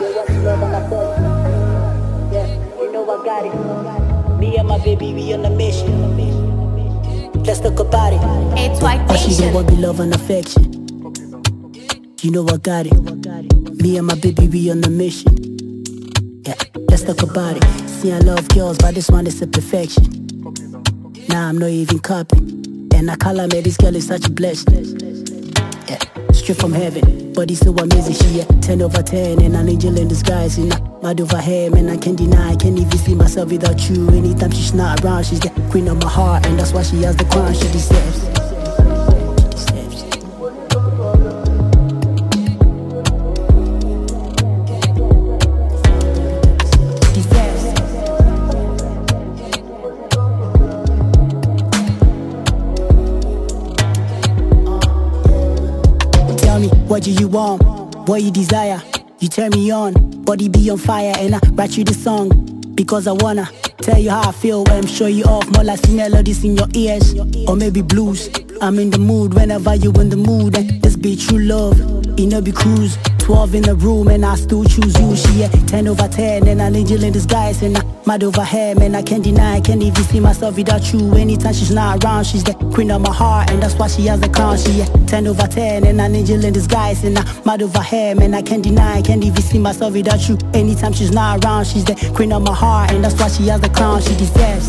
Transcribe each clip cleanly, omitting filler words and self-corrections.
love and affection. Yeah, you know I got it. Me and my baby, we on a mission. Let's talk about it. It's White All she Nation. want be love and affection. You know I got it. Me and my baby, we on a mission. Yeah, let's talk about it. See, I love girls, but this one is a perfection. Nah, I'm not even copying. And I call her, man, this girl is such a blessing. Yeah, straight from heaven. Body so amazing, she 10 over 10. And an angel in disguise, you know. Mad over her, man, I can't deny. I can't even see myself without you. Anytime she's not around, she's the queen of my heart. And that's why she has the crown she deserves. Tell me, what do you want? What you desire? You turn me on, body be on fire. And I write you this song because I wanna tell you how I feel when I'm show you off. More like sing melodies in your ears, or maybe blues. I'm in the mood whenever you in the mood. And this be true love, it no be cruise. 12 in the room and I still choose you. She 10 over 10 and an angel in disguise. And I'm mad over her, man, I can't deny. I can't even see myself without you. Anytime she's not around, she's the queen of my heart. And that's why she has the crown. She 10 over 10 and an angel in disguise. And I'm mad over her, man, I can't deny. I can't even see myself without you. Anytime she's not around, she's the queen of my heart. And that's why she has the crown she deserves.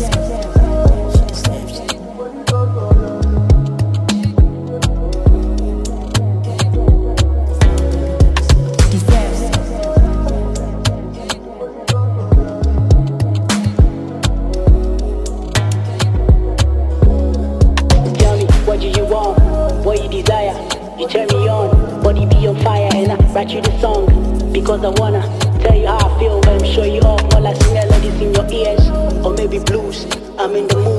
What do you want? What you desire? You turn me on, body be on fire. And I write you this song because I wanna tell you how I feel when I'm show you off. More like sing melodies in your ears, or maybe blues. I'm in the mood